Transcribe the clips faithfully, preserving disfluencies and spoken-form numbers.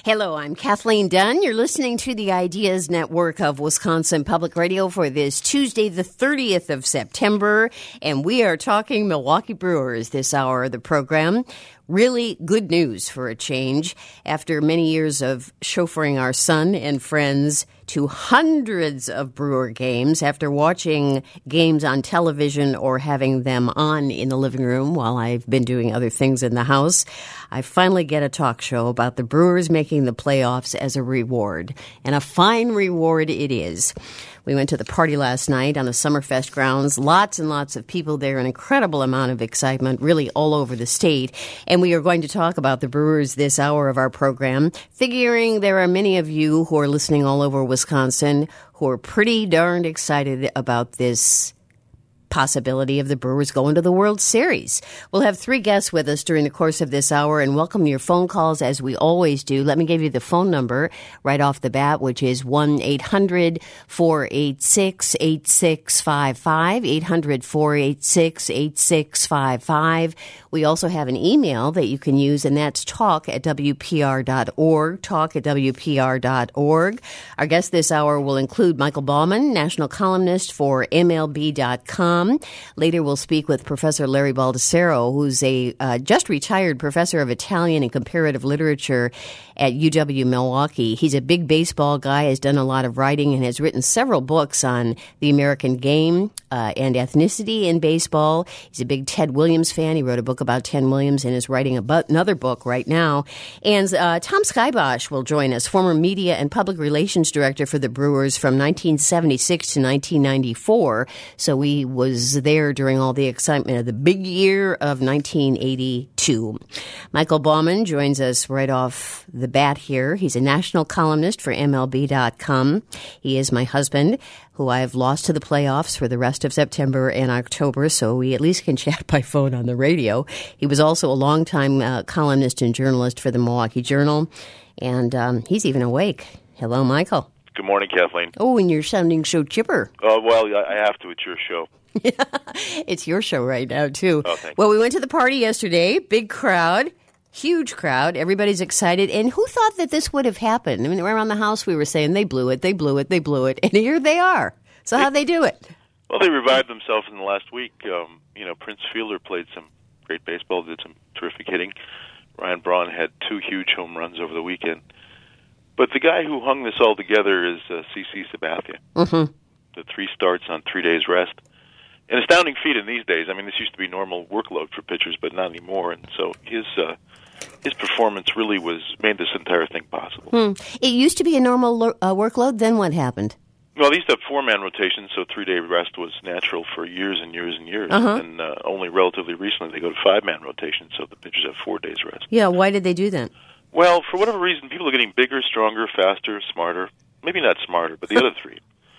Hello, I'm Kathleen Dunn. You're listening to the Ideas Network of Wisconsin Public Radio for this Tuesday, the thirtieth of September, and we are talking Milwaukee Brewers this hour of the program. Really good news for a change. After many years of chauffeuring our son and friends to hundreds of Brewer games, after watching games on television or having them on in the living room while I've been doing other things in the house, I finally get a talk show about the Brewers making the playoffs as a reward. And a fine reward it is. We went to the party last night on the Summerfest grounds. Lots and lots of people there, an incredible amount of excitement, really all over the state. And we are going to talk about the Brewers this hour of our program, figuring there are many of you who are listening all over Wisconsin who are pretty darned excited about this possibility of the Brewers going to the World Series. We'll have three guests with us during the course of this hour and welcome your phone calls as we always do. Let me give you the phone number right off the bat, which is one eight hundred four eight six eight six five five, eight hundred four eight six eight six five five. We also have an email that you can use, and that's talk at W P R dot org, talk at W P R dot org. Our guest this hour will include Michael Baumann, national columnist for M L B dot com. Later, we'll speak with Professor Larry Baldessaro, who's a uh, just retired professor of Italian and comparative literature at U W Milwaukee. He's a big baseball guy, has done a lot of writing, and has written several books on the American game uh, and ethnicity in baseball. He's a big Ted Williams fan. He wrote a book about Ted Williams and is writing about another book right now. And uh, Tom Skybosh will join us, former media and public relations director for the Brewers from nineteen seventy-six to nineteen ninety-four. So he was there during all the excitement of the big year of nineteen eighty-two. Michael Baumann joins us right off the bat here. He's a national columnist for M L B dot com. He is my husband, who I've lost to the playoffs for the rest of September and October, so we at least can chat by phone on the radio. He was also a longtime uh, columnist and journalist for the Milwaukee Journal, and um, he's even awake. Hello, Michael. Good morning, Kathleen. Oh, and you're sounding so chipper. Oh, uh, well, I have to. It's your show. It's your show right now, too. Oh, thank well, we went to the party yesterday. Big crowd. Huge crowd. Everybody's excited. And who thought that this would have happened? I mean, around the house we were saying they blew it, they blew it, they blew it. And here they are. So how'd they do it? Well, they revived themselves in the last week. Um, you know, Prince Fielder played some great baseball, did some terrific hitting. Ryan Braun had two huge home runs over the weekend. But the guy who hung this all together is uh, C C Sabathia. Mm-hmm. The three starts on three days rest. An astounding feat in these days. I mean, this used to be normal workload for pitchers, but not anymore. And so his uh, his performance really was made this entire thing possible. Hmm. It used to be a normal lo- uh, workload. Then what happened? Well, they used to have four-man rotations, so three-day rest was natural for years and years and years. Uh-huh. And uh, only relatively recently they go to five-man rotations, so the pitchers have four days rest. Yeah, why did they do that? Well, for whatever reason, people are getting bigger, stronger, faster, smarter. Maybe not smarter, but the other three.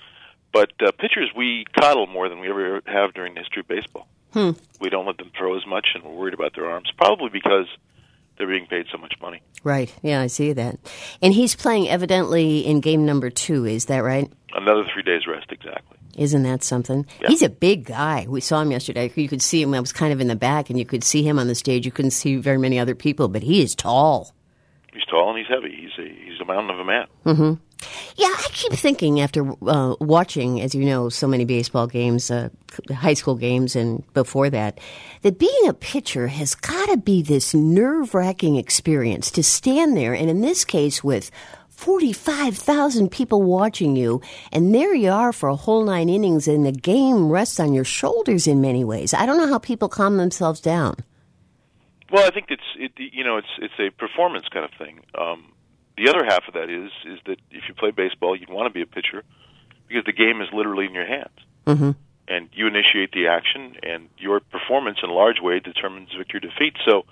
But uh, pitchers, we coddle more than we ever have during the history of baseball. Hmm. We don't let them throw as much, and we're worried about their arms, probably because they're being paid so much money. Right. Yeah, I see that. And he's playing evidently in game number two, is that right? Another three days rest, exactly. Isn't that something? Yeah. He's a big guy. We saw him yesterday. You could see him. I was kind of in the back, and you could see him on the stage. You couldn't see very many other people, but he is tall. He's tall and he's heavy. He's a he's a mountain of a man. Mm-hmm. Yeah, I keep thinking after uh, watching, as you know, so many baseball games, uh, high school games and before that, that being a pitcher has got to be this nerve-wracking experience to stand there, and in this case with forty-five thousand people watching you, and there you are for a whole nine innings, and the game rests on your shoulders in many ways. I don't know how people calm themselves down. Well, I think it's it, you know it's it's a performance kind of thing. Um, the other half of that is is that if you play baseball, you'd want to be a pitcher because the game is literally in your hands, mm-hmm. and you initiate the action, and your performance in a large way determines victory or defeat. So,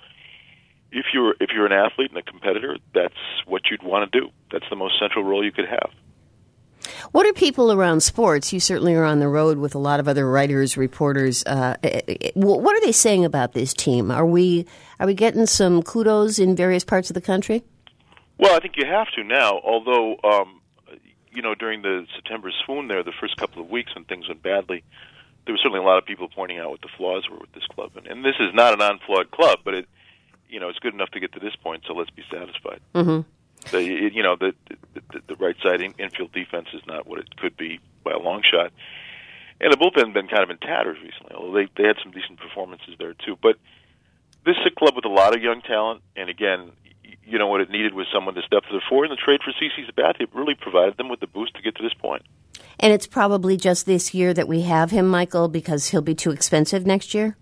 if you're if you're an athlete and a competitor, that's what you'd want to do. That's the most central role you could have. What are people around sports? You certainly are on the road with a lot of other writers, reporters. Uh, what are they saying about this team? Are we are we getting some kudos in various parts of the country? Well, I think you have to now, although, um, you know, during the September swoon there, the first couple of weeks when things went badly, there were certainly a lot of people pointing out what the flaws were with this club. And, and this is not an unflawed club, but it, you know, it's good enough to get to this point, so let's be satisfied. Mm-hmm. The, you know, the, the the right side in, infield defense is not what it could be by a long shot. And the bullpen has been kind of in tatters recently, although they, they had some decent performances there, too. But this is a club with a lot of young talent, and again, you know, what it needed was someone to step to the fore, and the trade for CeCe Sabathia really provided them with the boost to get to this point. And it's probably just this year that we have him, Michael, because he'll be too expensive next year?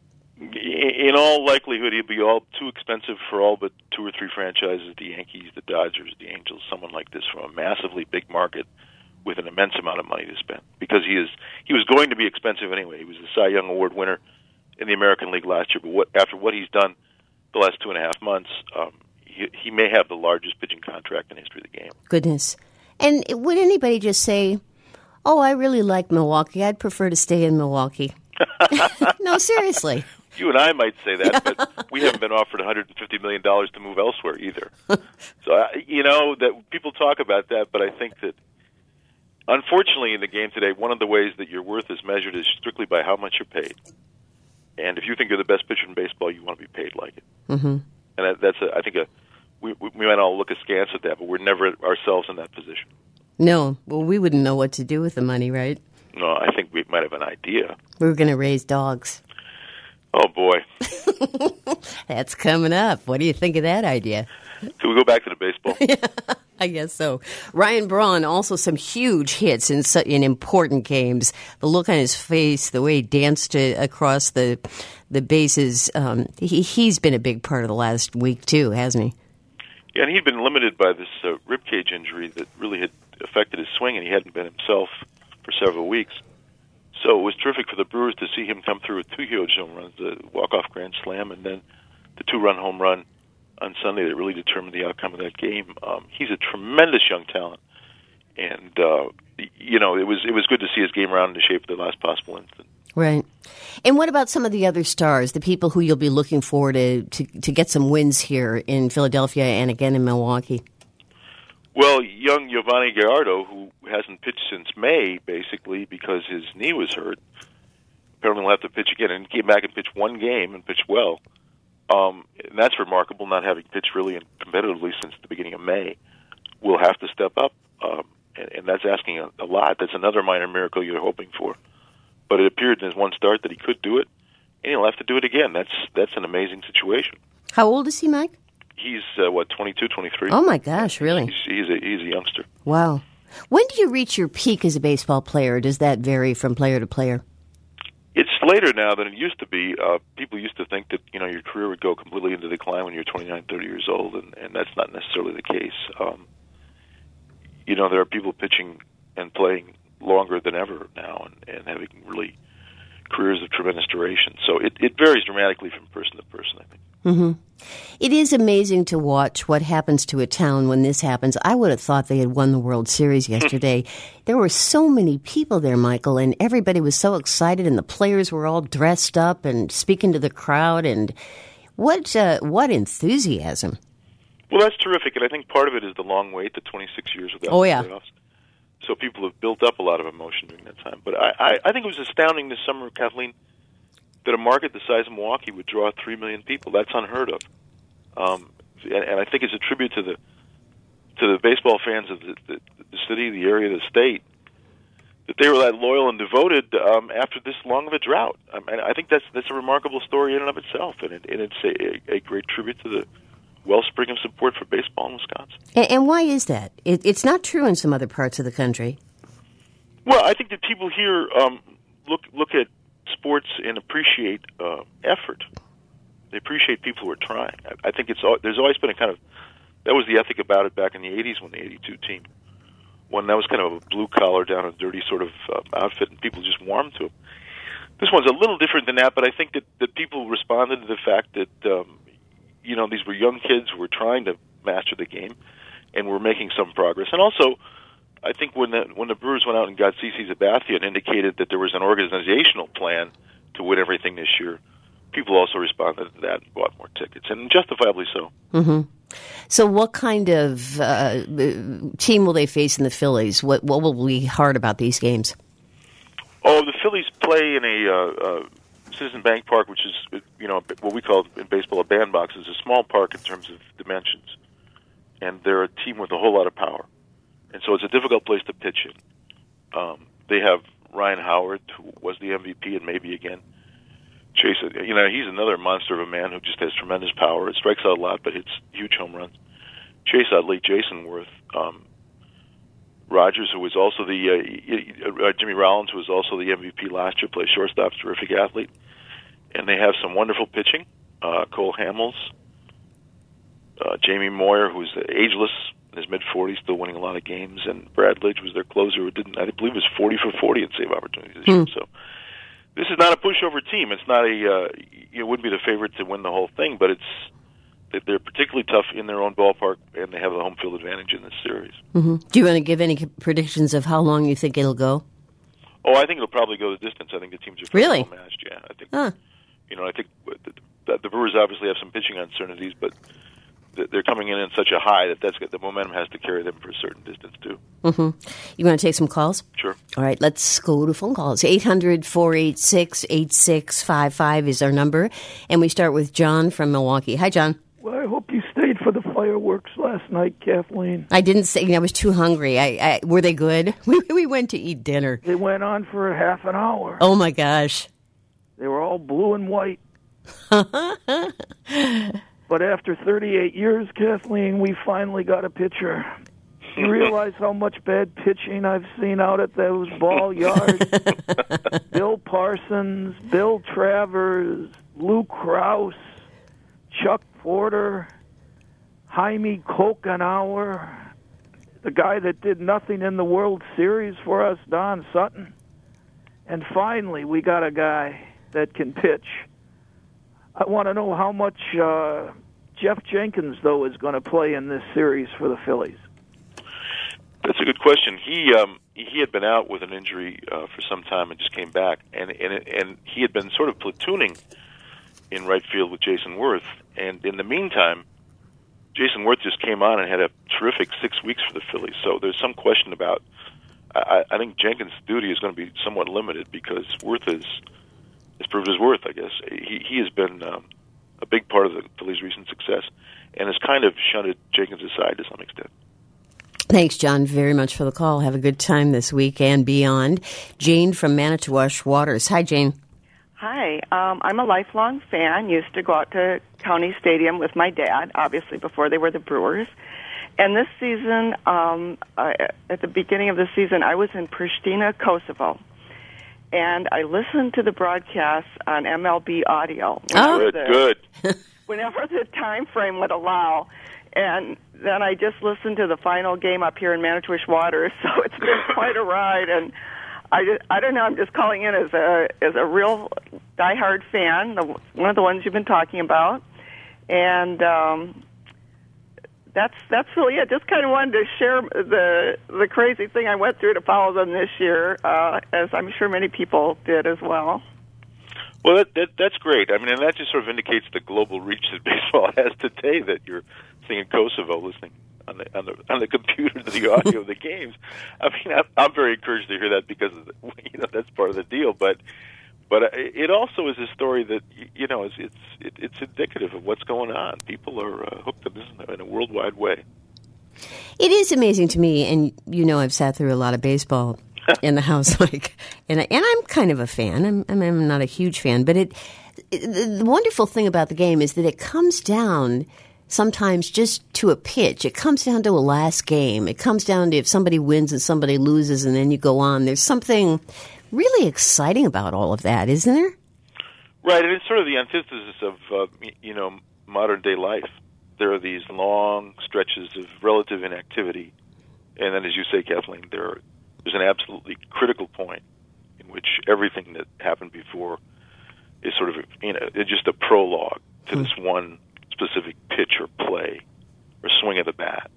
In all likelihood, he'll be all too expensive for all but two or three franchises, the Yankees, the Dodgers, the Angels, someone like this from a massively big market with an immense amount of money to spend. Because he is he was going to be expensive anyway. He was a Cy Young Award winner in the American League last year, but what, after what he's done the last two and a half months, um, he, he may have the largest pitching contract in the history of the game. Goodness. And would anybody just say, oh, I really like Milwaukee. I'd prefer to stay in Milwaukee. No, seriously. You and I might say that, but we haven't been offered one hundred fifty million dollars to move elsewhere either. So, uh, you know, that people talk about that, but I think that, unfortunately, in the game today, one of the ways that your worth is measured is strictly by how much you're paid. And if you think you're the best pitcher in baseball, you want to be paid like it. Mm-hmm. And that, that's, a, I think, a we, we might all look askance at that, but we're never ourselves in that position. No. Well, we wouldn't know what to do with the money, right? No, I think we might have an idea. We were going to raise dogs. Oh, boy. That's coming up. What do you think of that idea? Can we go back to the baseball? Yeah, I guess so. Ryan Braun, also some huge hits in in important games. The look on his face, the way he danced uh, across the the bases, um, he, he's been a big part of the last week, too, hasn't he? Yeah, and he'd been limited by this uh, ribcage injury that really had affected his swing, and he hadn't been himself for several weeks. So it was terrific for the Brewers to see him come through with two huge home runs, the walk-off grand slam, and then the two-run home run on Sunday that really determined the outcome of that game. Um, he's a tremendous young talent, and uh, you know it was it was good to see his game round into shape at the last possible instant. Right. And what about some of the other stars, the people who you'll be looking for to, to, to get some wins here in Philadelphia and again in Milwaukee? Well, young Giovanni Gallardo, who hasn't pitched since May, basically, because his knee was hurt, apparently will have to pitch again, and he came back and pitched one game and pitched well. Um, and that's remarkable, not having pitched really and competitively since the beginning of May. Will have to step up, um, and, and that's asking a, a lot. That's another minor miracle you're hoping for. But it appeared in his one start that he could do it, and he'll have to do it again. That's that's an amazing situation. How old is he, Mike? He's, uh, what, twenty-two, twenty-three? Oh, my gosh, really? He's, he's, a, he's a youngster. Wow. When do you reach your peak as a baseball player? Does that vary from player to player? It's later now than it used to be. Uh, people used to think that, you know, your career would go completely into decline when you're twenty-nine, thirty years old, and, and that's not necessarily the case. Um, you know, there are people pitching and playing longer than ever now and, and having really careers of tremendous duration. So it, it varies dramatically from person to person, I think. Mm-hmm. It is amazing to watch what happens to a town when this happens. I would have thought they had won the World Series yesterday. There were so many people there, Michael, and everybody was so excited, and the players were all dressed up and speaking to the crowd. And what uh, what enthusiasm! Well, that's terrific, and I think part of it is the long wait, the twenty-six years without oh, yeah. playoffs. So people have built up a lot of emotion during that time. But I, I, I think it was astounding this summer, Kathleen, that a market the size of Milwaukee would draw three million people. That's unheard of. Um, and, and I think it's a tribute to the to the baseball fans of the, the, the city, the area, the state, that they were that loyal and devoted um, after this long of a drought. I mean, I think that's that's a remarkable story in and of itself, and, it, and it's a, a great tribute to the wellspring of support for baseball in Wisconsin. And, and why is that? It, it's not true in some other parts of the country. Well, I think that people here um, look look at sports and appreciate uh, effort. They appreciate people who are trying. I, I think it's there's always been a kind of that was the ethic about it back in the eighties when the eighty-two team won. That was kind of a blue collar, down and dirty sort of uh, outfit, and people just warmed to it. This one's a little different than that, but I think that, that people responded to the fact that um, you know these were young kids who were trying to master the game and were making some progress, and also. I think when the when the Brewers went out and got CeCe Sabathia and indicated that there was an organizational plan to win everything this year, people also responded to that and bought more tickets, and justifiably so. Mm-hmm. So what kind of uh, team will they face in the Phillies? What what will be hard about these games? Oh, the Phillies play in a uh, uh, Citizen Bank Park, which is, you know, what we call in baseball a bandbox. It's a small park in terms of dimensions. and they're a team with a whole lot of power. And so it's a difficult place to pitch in. Um, they have Ryan Howard, who was the M V P and maybe again. Chase, you know, he's another monster of a man who just has tremendous power. It strikes out a lot, but hits huge home runs. Chase Utley, Jason Worth, um, Rogers, who was also the uh, uh, Jimmy Rollins, who was also the M V P last year, plays shortstop, terrific athlete, and they have some wonderful pitching. Uh, Cole Hamels, uh, Jamie Moyer, who's ageless in his mid forties, still winning a lot of games, and Brad Lidge was their closer, who didn't, I believe, was forty for forty in save opportunities this hmm. year. So. This is not a pushover team. It's not a. Uh, it wouldn't be the favorite to win the whole thing, but it's they're particularly tough in their own ballpark, and they have the home field advantage in this series. Mm-hmm. Do you want to give any predictions of how long you think it'll go? Oh, I think it'll probably go the distance. I think the teams are really well matched. Yeah, I think. Huh. You know, I think the, the Brewers obviously have some pitching uncertainties, but they're coming in in such a high that that's the momentum has to carry them for a certain distance too. Mm-hmm. You want to take some calls? Sure. All right, let's go to phone calls. eight hundred, four eight six, eight six five five is our number, and we start with John from Milwaukee. Hi, John. Well, I hope you stayed for the fireworks last night, Kathleen. I didn't say. I was too hungry. I, I were they good? We we went to eat dinner. They went on for a half an hour. Oh my gosh! They were all blue and white. But after thirty-eight years, Kathleen, we finally got a pitcher. You realize how much bad pitching I've seen out at those ball yards? Bill Parsons, Bill Travers, Lou Krause, Chuck Porter, Jaime Kokenauer, the guy that did nothing in the World Series for us, Don Sutton. And finally, we got a guy that can pitch. I want to know how much uh, Jeff Jenkins, though, is going to play in this series for the Phillies. That's a good question. He um, he had been out with an injury uh, for some time and just came back, and and and he had been sort of platooning in right field with Jason Worth. And in the meantime, Jason Worth just came on and had a terrific six weeks for the Phillies. So there's some question about. I, I think Jenkins' duty is going to be somewhat limited because Worth is. Has proved his worth, I guess. He he has been um, a big part of the Phillies' recent success and has kind of shunted Jenkins aside to some extent. Thanks, John, very much for the call. Have a good time this week and beyond. Jane from Manitowoc Waters. Hi, Jane. Hi. Um, I'm a lifelong fan. Used to go out to County Stadium with my dad, obviously, before they were the Brewers. And this season, um, I, at the beginning of the season, I was in Pristina, Kosovo. And I listened to the broadcasts on M L B audio. Oh, good, the, good. Whenever the time frame would allow. And then I just listened to the final game up here in Manitowoc Waters, so it's been quite a ride. And I, just, I don't know, I'm just calling in as a as a real diehard fan, the, one of the ones you've been talking about. And um, that's that's really it. Just kind of wanted to share the the crazy thing I went through to follow them this year, uh, as I'm sure many people did as well. Well, that, that that's great. I mean, and that just sort of indicates the global reach that baseball has today. That you're sitting in Kosovo, listening on the on the on the computer to the audio of the games. I mean, I'm, I'm very encouraged to hear that because of the, you know that's part of the deal. But but it also is a story that you know it's it's it, it's indicative of what's going on. People are uh, hooked on this in a worldwide way. It is amazing to me, and you know, I've sat through a lot of baseball in the house, like, and I, and I'm kind of a fan. I'm, I'm I'm not a huge fan, but it, it. The wonderful thing about the game is that it comes down sometimes just to a pitch. It comes down to a last game. It comes down to if somebody wins and somebody loses, and then you go on. There's something really exciting about all of that, isn't there? Right, and it's sort of the antithesis of uh, you know modern day life. There are these long stretches of relative inactivity, and then, as you say, Kathleen, there are, there's an absolutely critical point in which everything that happened before is sort of you know it's just a prologue to mm. this one specific pitch or play or swing of the bat,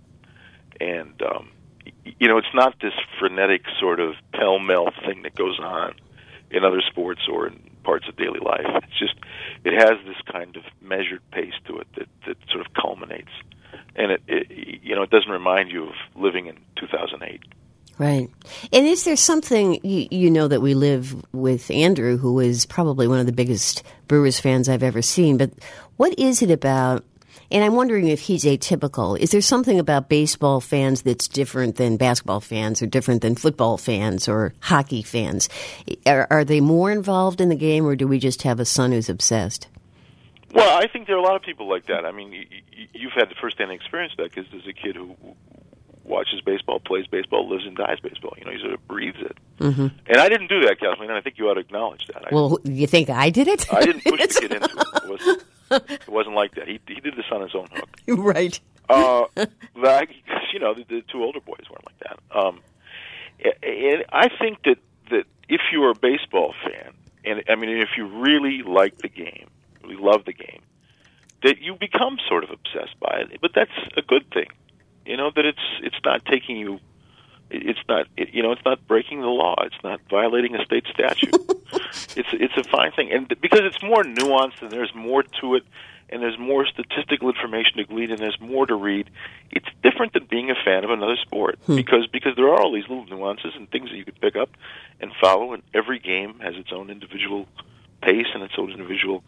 and um, you know it's not this frenetic sort of pell-mell thing that goes on in other sports or in parts of daily life. It's just, it has this kind of measured pace to it that, that sort of culminates. And it, it, you know, it doesn't remind you of living in two thousand eight. Right. And is there something, you, you know that we live with Andrew, who is probably one of the biggest Brewers fans I've ever seen, but what is it about And I'm wondering if he's atypical. Is there something about baseball fans that's different than basketball fans or different than football fans or hockey fans? Are, are they more involved in the game, or do we just have a son who's obsessed? Well, I think there are a lot of people like that. I mean, you, you've had the first-hand experience of that because there's a kid who watches baseball, plays baseball, lives and dies baseball. You know, he sort of breathes it. Mm-hmm. And I didn't do that, Kathleen, and I think you ought to acknowledge that. I, well, you think I did it? I didn't push the kid into it. It wasn't, it wasn't like that. He, he did this on his own hook. Right. Uh, like, you know, the, the two older boys weren't like that. Um, and I think that, that if you're a baseball fan, and I mean, if you really like the game, really love the game, that you become sort of obsessed by it. But that's a good thing. You know, that it's it's not taking you, it's not, it, you know, it's not breaking the law. It's not violating a state statute. it's it's a fine thing. And because it's more nuanced and there's more to it, and there's more statistical information to glean, and there's more to read, it's different than being a fan of another sport. Hmm. Because because there are all these little nuances and things that you can pick up and follow, and every game has its own individual pace and its own individual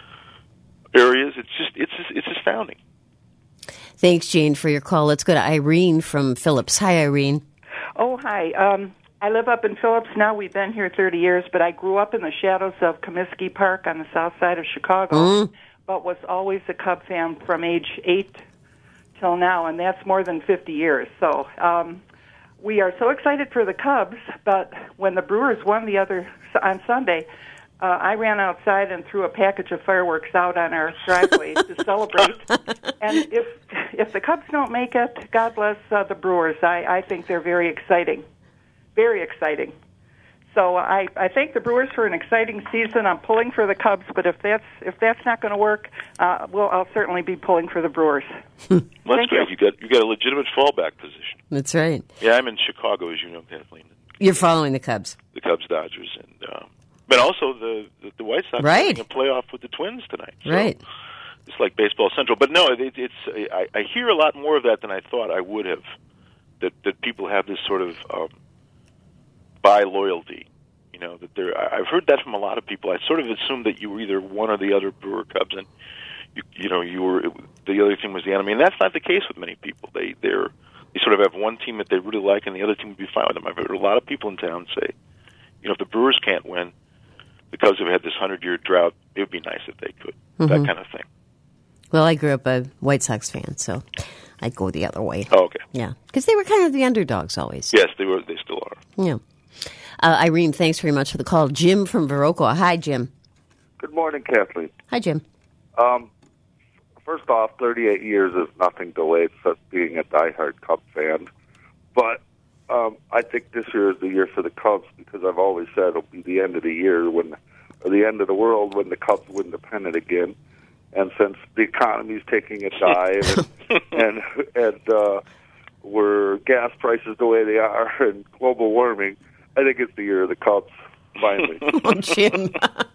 areas. It's just, it's it's astounding. Thanks, Jane, for your call. Let's go to Irene from Phillips. Hi, Irene. Oh, hi. Um, I live up in Phillips now. We've been here thirty years, but I grew up in the shadows of Comiskey Park on the south side of Chicago, mm. but was always a Cub fan from age eight till now, and that's more than fifty years. So um, we are so excited for the Cubs, but when the Brewers won the other on Sunday, Uh, I ran outside and threw a package of fireworks out on our driveway to celebrate. And if if the Cubs don't make it, God bless uh, the Brewers. I, I think they're very exciting, very exciting. So I, I thank the Brewers for an exciting season. I'm pulling for the Cubs, but if that's if that's not going to work, uh, well, I'll certainly be pulling for the Brewers. Well, that's thank great. You. you got you got a legitimate fallback position. That's right. Yeah, I'm in Chicago, as you know, Kathleen. You're following the Cubs. The Cubs, Dodgers, and. Um, But also the, the, the White Sox right. having a playoff with the Twins tonight. So right. It's like Baseball Central. But no, it, it's I, I hear a lot more of that than I thought I would have, that, that people have this sort of um, buy loyalty. You know, that they're, I've heard that from a lot of people. I sort of assumed that you were either one or the other, Brewer, Cubs, and you, you know, you were the other team was the enemy. And that's not the case with many people. They they're they sort of have one team that they really like, and the other team would be fine with them. I've heard a lot of people in town say, you know, if the Brewers can't win, the Cubs have had this hundred-year drought, it would be nice if they could, mm-hmm. that kind of thing. Well, I grew up a White Sox fan, so I'd go the other way. Oh, okay. Yeah, because they were kind of the underdogs always. Yes, they were. They still are. Yeah. Uh, Irene, thanks very much for the call. Jim from Viroqua. Hi, Jim. Good morning, Kathleen. Hi, Jim. Um, first off, thirty-eight years is nothing delayed such being a diehard Cub fan. But um, I think this year is the year for the Cubs because I've always said it'll be the end of the year when, or the end of the world when the Cubs win the pennant again. And since the economy's taking a dive and and, and uh, where gas prices the way they are and global warming, I think it's the year of the Cubs, finally. Oh, Jim.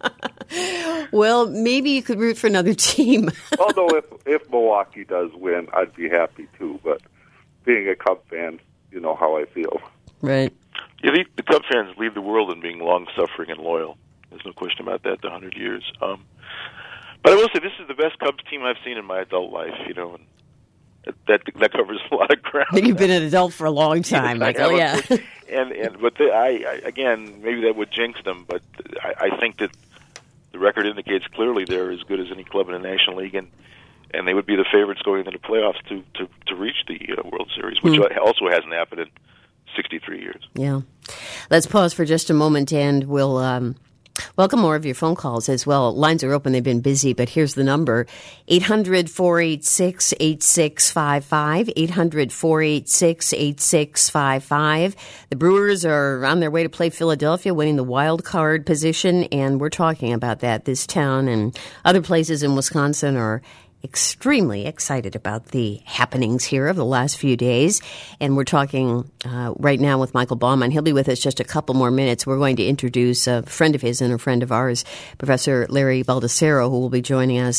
Well, maybe you could root for another team. Although if, if Milwaukee does win, I'd be happy too. But being a Cub fan, you know how I feel. Right. Yeah, the, the Cub fans lead the world in being long-suffering and loyal. There's no question about that, the one hundred years. Um, but I will say this is the best Cubs team I've seen in my adult life, you know, and that that covers a lot of ground. You've been an adult for a long time, yes, Michael, yeah. And, and but the, I, I, again, maybe that would jinx them, but I, I think that the record indicates clearly they're as good as any club in the National League, and, and they would be the favorites going into the playoffs to, to, to reach the uh, World Series, which mm. also hasn't happened in sixty-three years. Yeah. Let's pause for just a moment, and we'll um, welcome more of your phone calls as well. Lines are open. They've been busy, but here's the number, eight hundred, four eight six, eight six five five, eight hundred, four eight six, eight six five five. The Brewers are on their way to play Philadelphia, winning the wild card position, and we're talking about that. This town and other places in Wisconsin are extremely excited about the happenings here of the last few days. And we're talking uh, right now with Michael Baumann. He'll be with us just a couple more minutes. We're going to introduce a friend of his and a friend of ours, Professor Larry Baldessaro, who will be joining us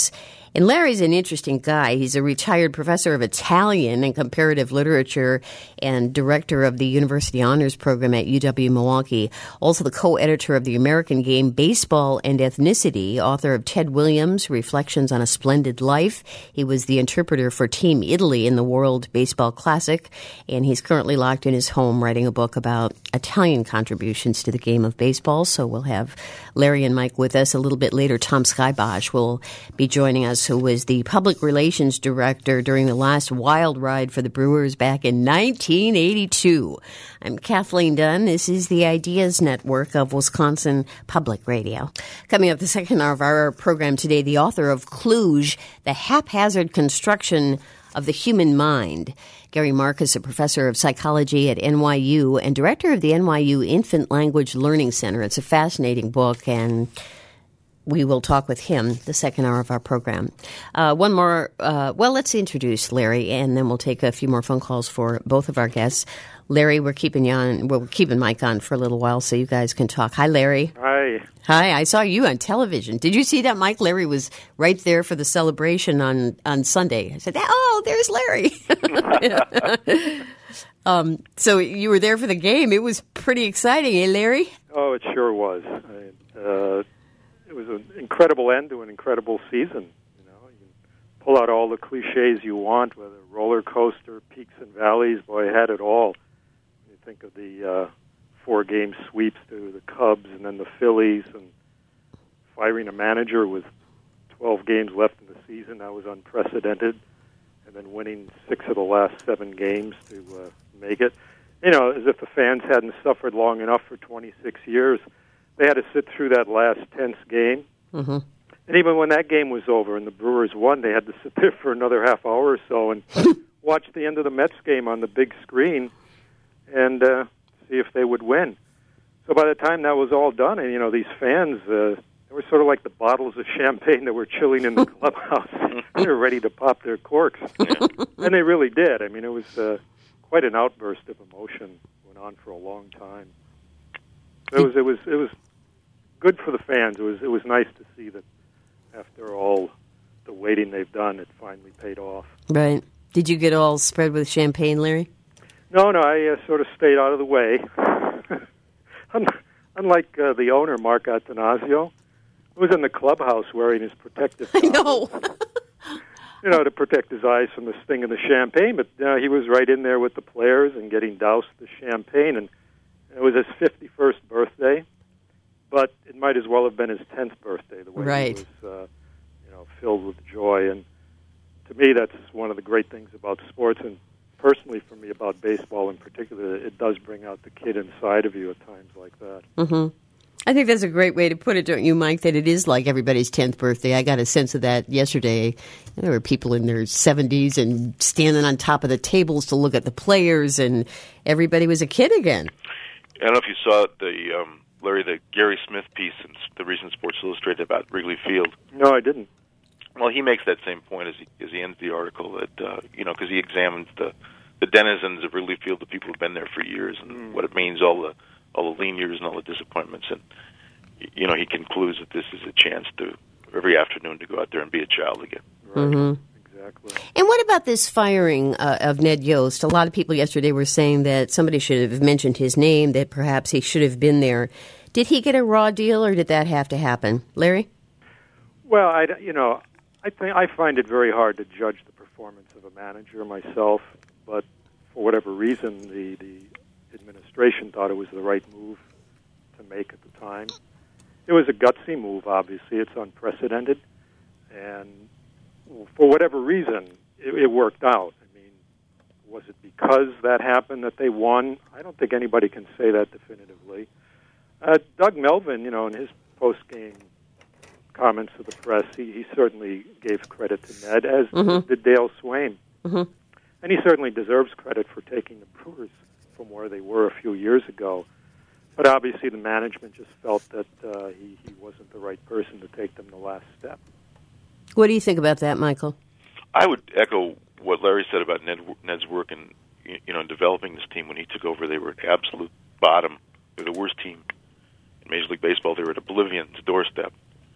And Larry's an interesting guy. He's a retired professor of Italian and comparative literature and director of the University Honors Program at U W-Milwaukee. Also the co-editor of the American game Baseball and Ethnicity, author of Ted Williams' Reflections on a Splendid Life. He was the interpreter for Team Italy in the World Baseball Classic, and he's currently locked in his home writing a book about Italian contributions to the game of baseball. So we'll have Larry and Mike with us a little bit later. Tom Skybosh will be joining us, who was the public relations director during the last wild ride for the Brewers back in nineteen eighty-two. I'm Kathleen Dunn. This is the Ideas Network of Wisconsin Public Radio. Coming up the second hour of our program today, the author of Kluge, The Haphazard Construction of the Human Mind. Gary Marcus, a professor of psychology at N Y U and director of the N Y U Infant Language Learning Center. It's a fascinating book, and we will talk with him the second hour of our program. Uh, one more, uh, well, let's introduce Larry, and then we'll take a few more phone calls for both of our guests. Larry, we're keeping you on, we're keeping Mike on for a little while so you guys can talk. Hi, Larry. Hi. Hi, I saw you on television. Did you see that, Mike? Larry was right there for the celebration on, on Sunday. I said, oh, there's Larry. um, so you were there for the game. It was pretty exciting, eh, Larry? Oh, it sure was. I, uh, it was an incredible end to an incredible season. You know, you can pull out all the cliches you want, whether roller coaster, peaks and valleys. Boy, it had it all. You think of the uh, four-game sweeps to the Cubs and then the Phillies, and firing a manager with twelve games left in the season. That was unprecedented. And then winning six of the last seven games to uh, make it. You know, as if the fans hadn't suffered long enough for twenty-six years. They had to sit through that last tense game. Mm-hmm. And even when that game was over and the Brewers won, they had to sit there for another half hour or so and watch the end of the Mets game on the big screen and uh, see if they would win. So by the time that was all done, and, you know, these fans, uh, they were sort of like the bottles of champagne that were chilling in the clubhouse. They were ready to pop their corks. And they really did. I mean, it was uh, quite an outburst of emotion. Went on for a long time. It was, it was, it was good for the fans. It was, it was nice to see that after all the waiting they've done, it finally paid off. Right. Did you get all spread with champagne, Larry? No, no. I uh, sort of stayed out of the way. Unlike uh, the owner, Mark Attanasio, who was in the clubhouse wearing his protective goggles. I know. You know, to protect his eyes from the sting of the champagne. But uh, he was right in there with the players and getting doused the champagne. And it was his fifty-first birthday, but it might as well have been his tenth birthday, the way right. he was uh, you know, filled with joy. And to me, that's one of the great things about sports, and personally for me about baseball in particular, it does bring out the kid inside of you at times like that. Mm-hmm. I think that's a great way to put it, don't you, Mike, that it is like everybody's tenth birthday. I got a sense of that yesterday. There were people in their seventies and standing on top of the tables to look at the players, and everybody was a kid again. I don't know if you saw the, um, Larry, the Gary Smith piece in the recent Sports Illustrated about Wrigley Field. No, I didn't. Well, he makes that same point as he, as he ends the article, that, uh, you know, because he examines the, the denizens of Wrigley Field, the people who've been there for years, and mm. what it means, all the all the lean years and all the disappointments. And, you know, he concludes that this is a chance to, every afternoon, to go out there and be a child again. Right. Mm-hmm. Exactly. And what about this firing uh, of Ned Yost? A lot of people yesterday were saying that somebody should have mentioned his name, that perhaps he should have been there. Did he get a raw deal, or did that have to happen? Larry? Well, I, you know, I think I find it very hard to judge the performance of a manager myself, but for whatever reason, the, the administration thought it was the right move to make at the time. It was a gutsy move, obviously. It's unprecedented. And for whatever reason, it, it worked out. I mean, was it because that happened that they won? I don't think anybody can say that definitively. Uh, Doug Melvin, you know, in his post-game comments to the press, he, he certainly gave credit to Ned, as mm-hmm. did Dale Swain. Mm-hmm. And he certainly deserves credit for taking the Brewers from where they were a few years ago. But obviously the management just felt that uh, he, he wasn't the right person to take them the last step. What do you think about that, Michael? I would echo what Larry said about Ned, Ned's work in, you know, in developing this team. When he took over, they were at absolute bottom. They were the worst team in Major League Baseball. They were at oblivion's doorstep.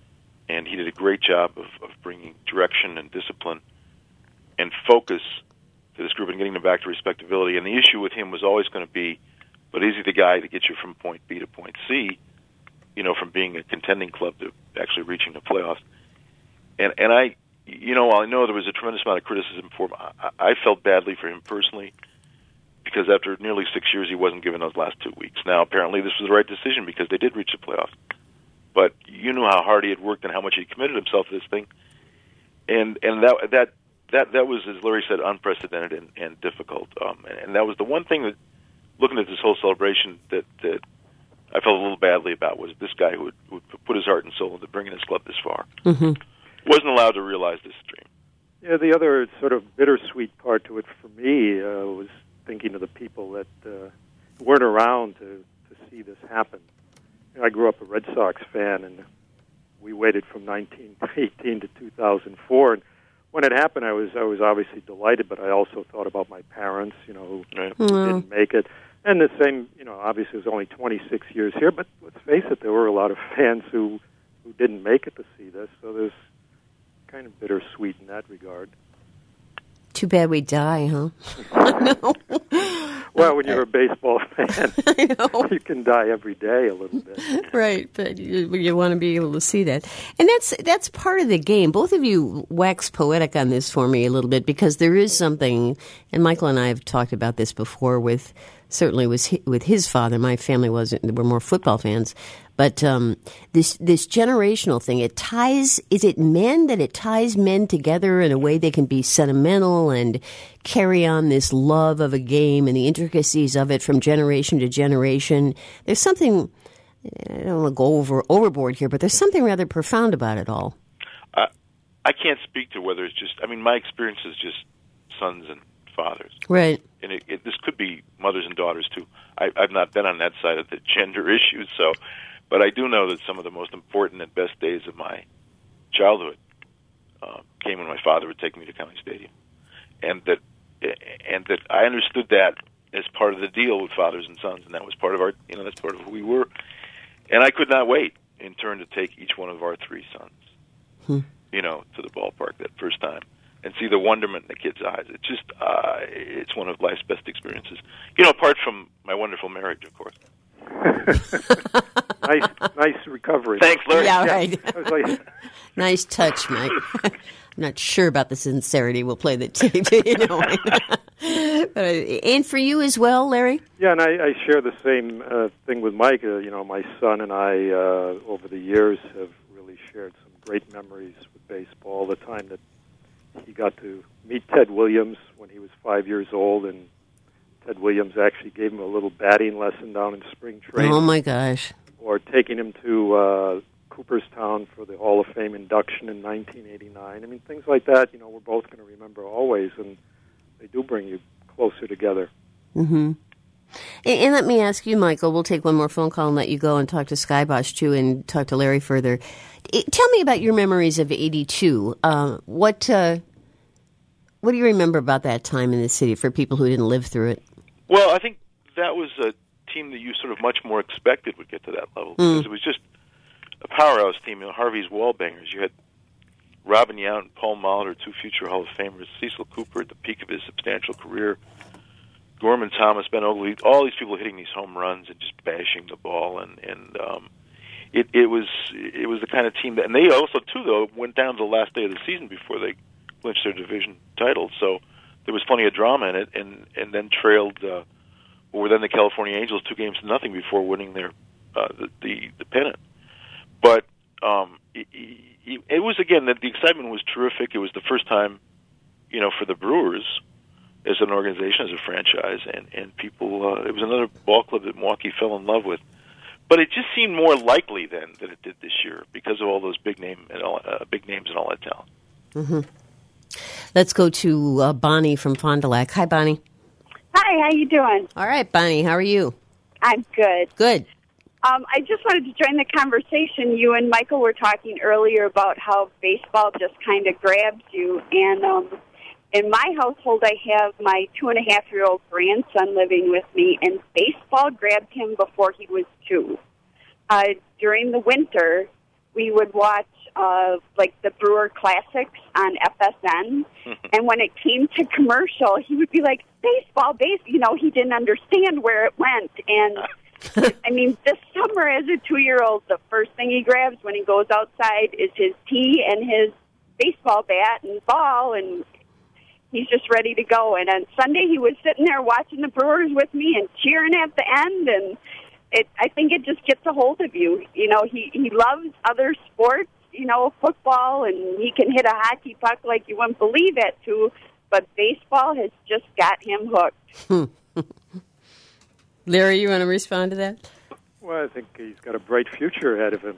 and he did a great job of, of bringing direction and discipline and focus to this group and getting them back to respectability. And the issue with him was always going to be, but is he the guy to get you from point B to point C, you know, from being a contending club to actually reaching the playoffs? And and I, you know, I know there was a tremendous amount of criticism for him. I, I felt badly for him personally because after nearly six years, he wasn't given those last two weeks. Now, apparently, this was the right decision because they did reach the playoffs. But you knew how hard he had worked and how much he committed himself to this thing, and and that that that that was, as Larry said, unprecedented and, and difficult. Um, and, and that was the one thing that, looking at this whole celebration, that that I felt a little badly about was this guy who would, would put his heart and soul into bringing his club this far. Mm-hmm. Wasn't allowed to realize this dream. Yeah, the other sort of bittersweet part to it for me uh, was thinking of the people that uh, weren't around to, to see this happen. You know, I grew up a Red Sox fan, and we waited from nineteen eighteen to two thousand four. And when it happened, I was I was obviously delighted, but I also thought about my parents, you know, who, right. who Mm. didn't make it. And the same, you know, obviously it was only twenty-six years here, but let's face it, there were a lot of fans who, who didn't make it to see this, so there's kind of bittersweet in that regard. Too bad we die, huh? Well, when you're a baseball fan, I know. you can die every day a little bit. Right, but you, you want to be able to see that. And that's that's part of the game. Both of you wax poetic on this for me a little bit because there is something, and Michael and I have talked about this before with, certainly with his, with his father. My family wasn't, we're more football fans. But um, this this generational thing, it ties, is it men that it ties men together in a way they can be sentimental and carry on this love of a game and the intricacies of it from generation to generation? There's something, I don't want to go over overboard here, but there's something rather profound about it all. I, I can't speak to whether it's just, I mean, my experience is just sons and fathers. Right. And it, it, this could be mothers and daughters, too. I, I've not been on that side of the gender issues, so... But I do know that some of the most important and best days of my childhood uh, came when my father would take me to County Stadium, and that and that I understood that as part of the deal with fathers and sons, and that was part of our, you know, that's part of who we were. And I could not wait, in turn, to take each one of our three sons, hmm. you know, to the ballpark that first time and see the wonderment in the kids' eyes. It's just, uh, it's one of life's best experiences. You know, apart from my wonderful marriage, of course. nice, nice recovery. Thanks, Larry. Yeah, right. I was like, Nice touch, Mike. I'm not sure about the sincerity. We'll play the tape, you know. But, uh, and for you as well, Larry? yeah, and I, I share the same uh, thing with Mike. Uh, you know, my son and I, uh, over the years, have really shared some great memories with baseball. The time that he got to meet Ted Williams when he was five years old, and Ted Williams actually gave him a little batting lesson down in spring training. Oh, my gosh. Or taking him to uh, Cooperstown for the Hall of Fame induction in nineteen eighty-nine. I mean, things like that, you know, we're both going to remember always, and they do bring you closer together. Mm-hmm. And, and let me ask you, Michael, we'll take one more phone call and let you go and talk to Skybosh, too, and talk to Larry further. It, tell me about your memories of eighty-two. Uh, what, uh, what do you remember about that time in the city for people who didn't live through it? Well, I think that was a team that you sort of much more expected would get to that level because Mm. it was just a powerhouse team. You know, Harvey's Wallbangers. You had Robin Yount and Paul Molitor, two future Hall of Famers. Cecil Cooper at the peak of his substantial career. Gorman Thomas, Ben Ogley, all these people hitting these home runs and just bashing the ball, and and um, it it was it was the kind of team that, and they also too though went down to the last day of the season before they clinched their division title. So there was plenty of drama in it, and and then trailed. Uh, what were then the California Angels two games to nothing before winning their uh, the, the the pennant. But um, it, it, it was again that the excitement was terrific. It was the first time, you know, for the Brewers as an organization, as a franchise, and and people. Uh, it was another ball club that Milwaukee fell in love with. But it just seemed more likely then than it did this year because of all those big name and all, uh, big names and all that talent. Mm-hmm. Let's go to uh, Bonnie from Fond du Lac. Hi, Bonnie. Hi, how you doing? All right, Bonnie, how are you? I'm good. Good. Um, I just wanted to join the conversation. You and Michael were talking earlier about how baseball just kind of grabs you. And um, in my household, I have my two-and-a-half-year-old grandson living with me, and baseball grabbed him before he was two. Uh, during the winter, we would watch uh, like the Brewer Classics on F S N, and when it came to commercial, he would be like, baseball, base. You know, he didn't understand where it went. And, I mean, this summer as a two-year-old, the first thing he grabs when he goes outside is his tee and his baseball bat and ball, and he's just ready to go. And on Sunday, he was sitting there watching the Brewers with me and cheering at the end, and it, I think it just gets a hold of you. You know, he, he loves other sports, you know, football, and he can hit a hockey puck like you wouldn't believe it, too. But baseball has just got him hooked. Larry, you want to respond to that? Well, I think he's got a bright future ahead of him.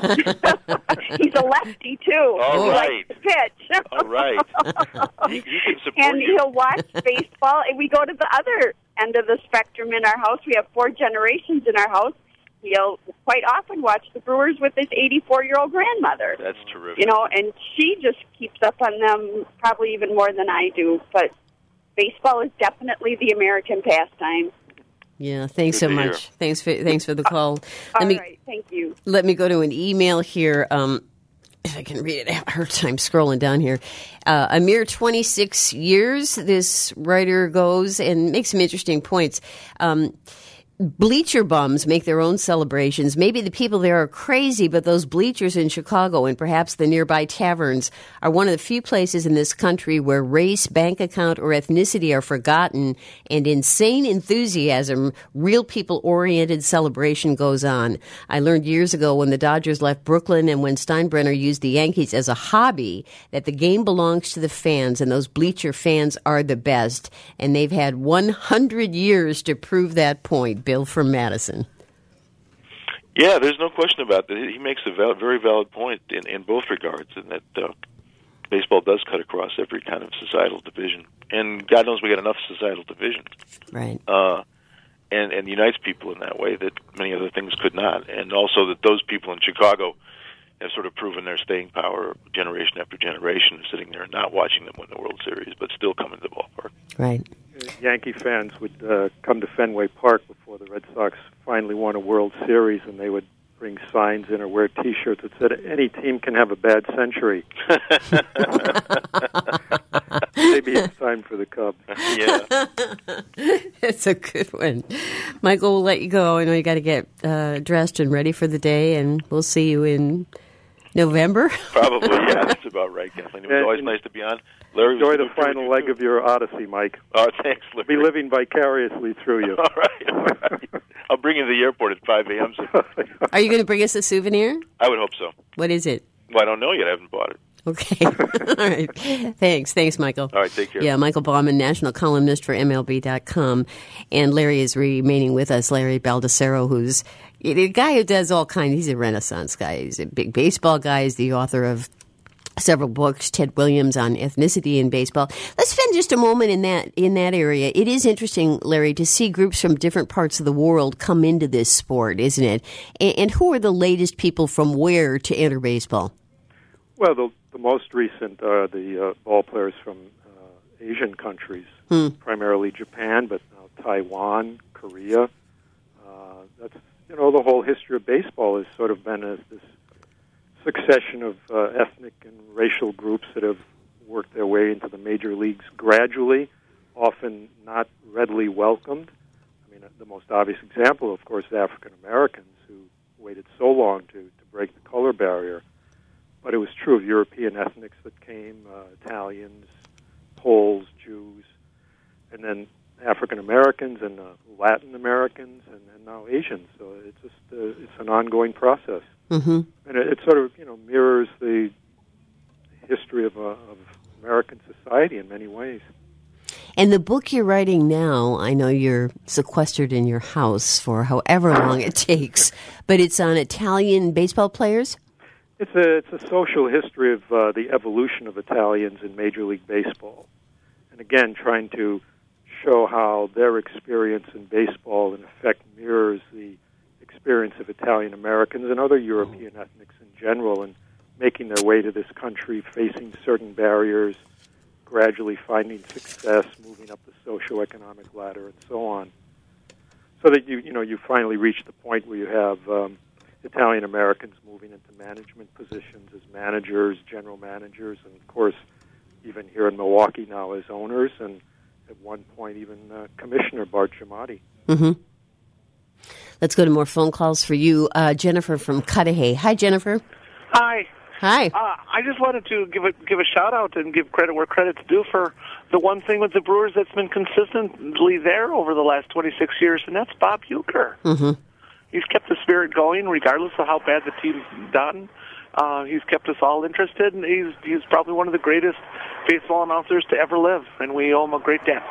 He's a lefty, too. All he right. likes to pitch. All right. he, he can support and you. he'll watch baseball. And we go to the other end of the spectrum in our house. We have four generations in our house. He'll quite often watch the Brewers with his eighty-four-year-old grandmother. That's terrific. You know, and she just keeps up on them probably even more than I do. But baseball is definitely the American pastime. Yeah, thanks Good so to much. hear. Thanks for thanks for the call. All let me, right, thank you. Let me go to an email here. Um, if I can read it, I have a hard time scrolling down here. Uh, a mere twenty-six years, this writer goes and makes some interesting points. Um, Bleacher bums make their own celebrations. Maybe the people there are crazy, but those bleachers in Chicago and perhaps the nearby taverns are one of the few places in this country where race, bank account, or ethnicity are forgotten and insane enthusiasm, real people-oriented celebration goes on. I learned years ago when the Dodgers left Brooklyn and when Steinbrenner used the Yankees as a hobby that the game belongs to the fans, and those bleacher fans are the best. And they've had one hundred years to prove that point. Bill from Madison. Yeah, there's no question about that. He makes a val- very valid point in, in both regards, in that uh, baseball does cut across every kind of societal division. And God knows we got enough societal divisions. Right. Uh, and, and unites people in that way that many other things could not. And also that those people in Chicago have sort of proven their staying power generation after generation, sitting there and not watching them win the World Series, but still coming to the ballpark. Right. Yankee fans would uh, come to Fenway Park before the Red Sox finally won a World Series, and they would bring signs in or wear T-shirts that said, "Any team can have a bad century." Maybe it's time for the Cubs. Yeah. That's a good one. Michael, we'll let you go. I know you got to get uh, dressed and ready for the day, and we'll see you in November. Probably, yeah. That's about right, Kathleen. It was And- always nice to be on. Larry, Enjoy was the good to be final with leg you, of your odyssey, Mike. Oh, thanks, Larry. Be living vicariously through you. All right, all right. I'll bring you to the airport at five a.m. So Are you going to bring us a souvenir? I would hope so. What is it? Well, I don't know yet. I haven't bought it. Okay. All right. Thanks. Thanks, Michael. All right, take care. Yeah, Michael Bauman, national columnist for M L B dot com. And Larry is remaining with us, Larry Baldessero, who's a guy who does all kinds. He's a Renaissance guy. He's a big baseball guy. He's the author of several books, Ted Williams on ethnicity in baseball. Let's spend just a moment in that in that area. It is interesting, Larry, to see groups from different parts of the world come into this sport, isn't it? And, and who are the latest people from where to enter baseball? Well, the, the most recent are the uh, ball players from uh, Asian countries, Hmm. primarily Japan, but now Taiwan, Korea. Uh, that's you know the whole history of baseball has sort of been as this succession of uh, ethnic and racial groups that have worked their way into the major leagues gradually, often not readily welcomed. I mean, the most obvious example, of course, is African Americans who waited so long to, to break the color barrier. But it was true of European ethnics that came, uh, Italians, Poles, Jews, and then African Americans and uh, Latin Americans, and, and now Asians. So it's just uh, it's an ongoing process. Mm-hmm. And it, it sort of, you know, mirrors the history of, uh, of American society in many ways. And the book you're writing now, I know you're sequestered in your house for however long it takes, but it's on Italian baseball players? It's a it's a social history of uh, the evolution of Italians in Major League Baseball. And again, trying to show how their experience in baseball, in effect, mirrors the experience of Italian Americans and other European ethnics in general, and making their way to this country, facing certain barriers, gradually finding success, moving up the socioeconomic ladder, and so on. So that you you know you finally reach the point where you have um, Italian Americans moving into management positions as managers, general managers, and of course, even here in Milwaukee now as owners, and at one point even uh, Commissioner Bart Giamatti. Mm-hmm. Let's go to more phone calls for you. Uh, Jennifer from Cudahy. Hi, Jennifer. Hi. Hi. Uh, I just wanted to give a give a shout out and give credit where credit's due for the one thing with the Brewers that's been consistently there over the last twenty-six years, and that's Bob Uecker. Mm-hmm. He's kept the spirit going regardless of how bad the team's done. Uh, he's kept us all interested, and he's he's probably one of the greatest baseball announcers to ever live, and we owe him a great debt.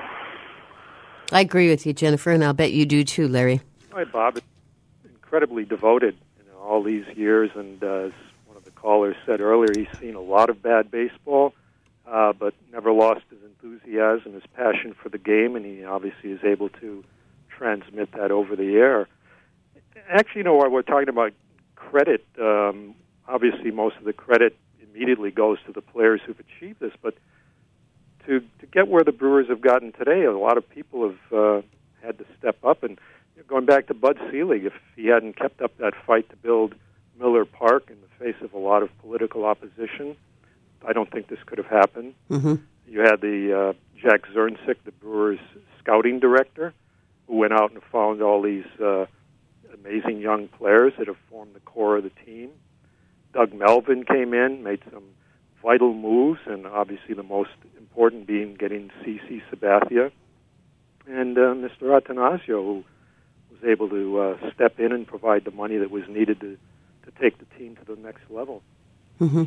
I agree with you, Jennifer, and I'll bet you do too, Larry. Hi, Bob. Is incredibly devoted you know, all these years, and uh, as one of the callers said earlier, he's seen a lot of bad baseball, uh, but never lost his enthusiasm, his passion for the game, and he obviously is able to transmit that over the air. Actually, you know, while we're talking about credit, um, obviously most of the credit immediately goes to the players who've achieved this, but to to get where the Brewers have gotten today, a lot of people have uh, had to step up. And going back to Bud Selig, if he hadn't kept up that fight to build Miller Park in the face of a lot of political opposition, I don't think this could have happened. Mm-hmm. You had the uh, Jack Zernsick, the Brewers' scouting director, who went out and found all these uh, amazing young players that have formed the core of the team. Doug Melvin came in, made some vital moves, and obviously the most important being getting C C Sabathia. And uh, Mister Attanasio, who was able to uh, step in and provide the money that was needed to, to take the team to the next level. Mm-hmm.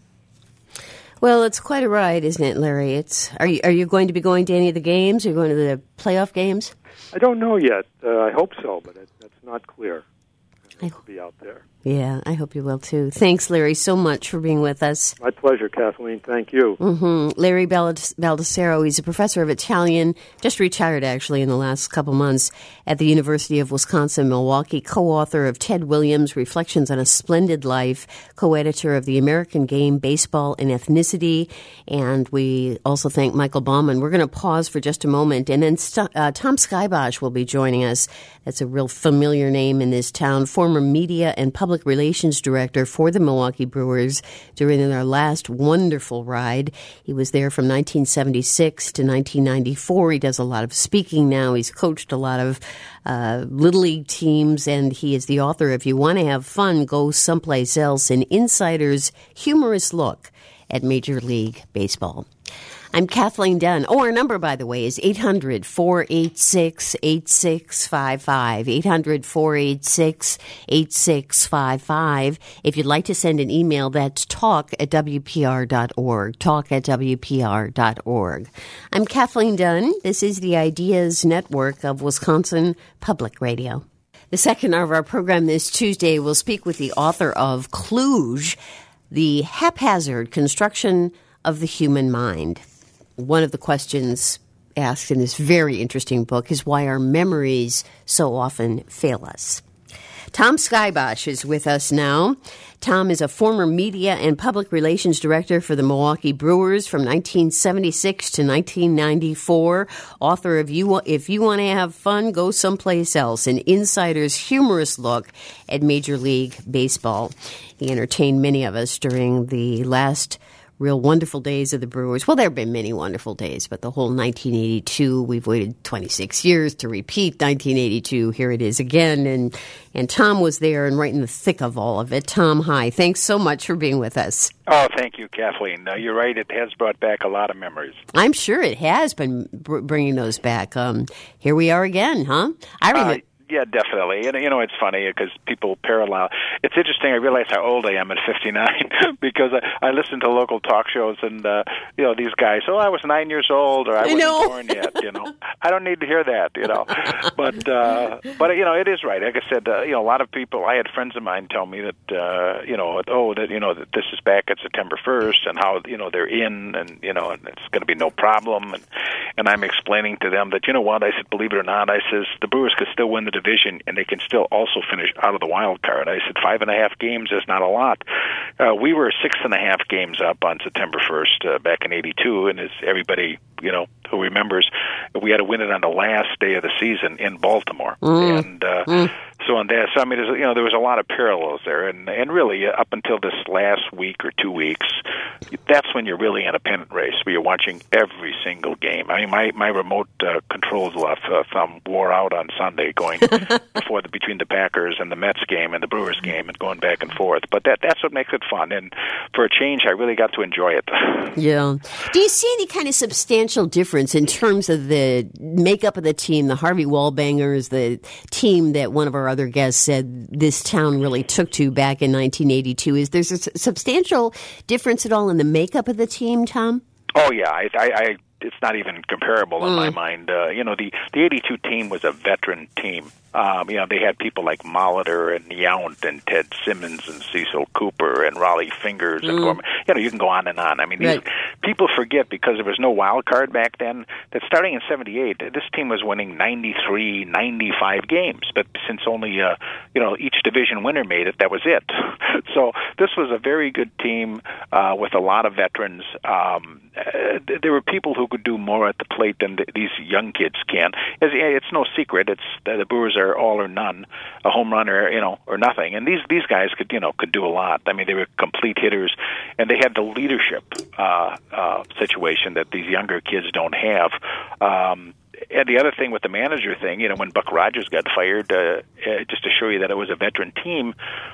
Well, it's quite a ride, isn't it, Larry? It's are you are you going to be going to any of the games? Are you going to the playoff games? I don't know yet. Uh, I hope so, but it, that's not clear. I hope to be out there. Yeah, I hope you will, too. Thanks, Larry, so much for being with us. My pleasure, Kathleen. Thank you. Mm-hmm. Larry Baldas- Baldessero, he's a professor of Italian, just retired, actually, in the last couple months at the University of Wisconsin-Milwaukee, co-author of Ted Williams' Reflections on a Splendid Life, co-editor of The American Game, Baseball and Ethnicity, and we also thank Michael Bauman. We're going to pause for just a moment, and then St- uh, Tom Skybosh will be joining us. That's a real familiar name in this town, former media and public relations director for the Milwaukee Brewers during their last wonderful ride. He was there from nineteen seventy-six to nineteen ninety-four. He does a lot of speaking now. He's coached a lot of uh, Little League teams, and he is the author of If You Want to Have Fun, Go Someplace Else, an insider's humorous look at Major League Baseball. I'm Kathleen Dunn. Oh, our number, by the way, is eight hundred, four eight six, eight six five five, eight hundred, four eight six, eight six five five. If you'd like to send an email, that's talk at W P R dot org, talk at W P R dot org. I'm Kathleen Dunn. This is the Ideas Network of Wisconsin Public Radio. The second hour of our program this Tuesday will speak with the author of Kluge, The Haphazard Construction of the Human Mind. One of the questions asked in this very interesting book is why our memories so often fail us. Tom Skybosh is with us now. Tom is a former media and public relations director for the Milwaukee Brewers from nineteen seventy-six to nineteen ninety-four, author of you, If You Want to Have Fun, Go Someplace Else, an insider's humorous look at Major League Baseball. He entertained many of us during the last real wonderful days of the Brewers. Well, there have been many wonderful days, but the whole nineteen eighty-two, we've waited twenty-six years to repeat nineteen eighty-two. Here it is again. And, and Tom was there and right in the thick of all of it. Tom, hi. Thanks so much for being with us. Oh, thank you, Kathleen. No, you're right. It has brought back a lot of memories. I'm sure it has been br- bringing those back. Um, here we are again, huh? I remember. Uh, Yeah, definitely. And, you know, it's funny because people parallel. It's interesting. I realize how old I am at fifty-nine because I, I listen to local talk shows and, uh, you know, these guys, oh, I was nine years old or I wasn't no. born yet, you know. I don't need to hear that, you know. But, uh, but you know, it is right. Like I said, uh, you know, a lot of people, I had friends of mine tell me that, uh, you know, oh, that, you know, that this is back at September first and how, you know, they're in and, you know, and it's going to be no problem. And, and I'm explaining to them that, you know what, I said, believe it or not, I says, the Brewers could still win the division, and they can still also finish out of the wild card. I said five and a half games is not a lot. Uh, we were six and a half games up on September first uh, back in eighty-two, and as everybody you know who remembers, we had to win it on the last day of the season in Baltimore. Mm. And uh, mm. so on that, so I mean, there's, you know, there was a lot of parallels there, and and really uh, up until this last week or two weeks, that's when you're really in a pennant race, where you're watching every single game. I mean, my my remote uh, controls left uh, thumb wore out on Sunday, going before the between the Packers and the Mets game and the Brewers game, and going back and forth. But that that's what makes it fun, and for a change, I really got to enjoy it. Yeah. Do you see any kind of substantial difference in terms of the makeup of the team, the Harvey Wallbangers, the team that one of our other guests said this town really took to back in nineteen eighty-two? Is there a substantial difference at all in the makeup of the team, Tom? Oh, yeah. I, I, I it's not even comparable in mm. my mind. Uh, you know, the, the eighty-two team was a veteran team. Um, you know, they had people like Molitor and Yount and Ted Simmons and Cecil Cooper and Raleigh Fingers mm. and Gorman. You know, you can go on and on. I mean, right. these, people forget, because there was no wild card back then, that starting in seventy-eight, this team was winning ninety-three, ninety-five games. But since only, uh, you know, each division winner made it, that was it. So this was a very good team uh, with a lot of veterans. Um, uh, there were people who could do more at the plate than th- these young kids can. It's, it's no secret. It's uh, the Brewers are all or none, a home run or, you know, or nothing. And these these guys could, you know, could do a lot. I mean, they were complete hitters, and they had the leadership uh, uh, situation that these younger kids don't have. Um, and the other thing with the manager thing, you know, when Buck Rogers got fired, uh, uh, just to show you that it was a veteran team,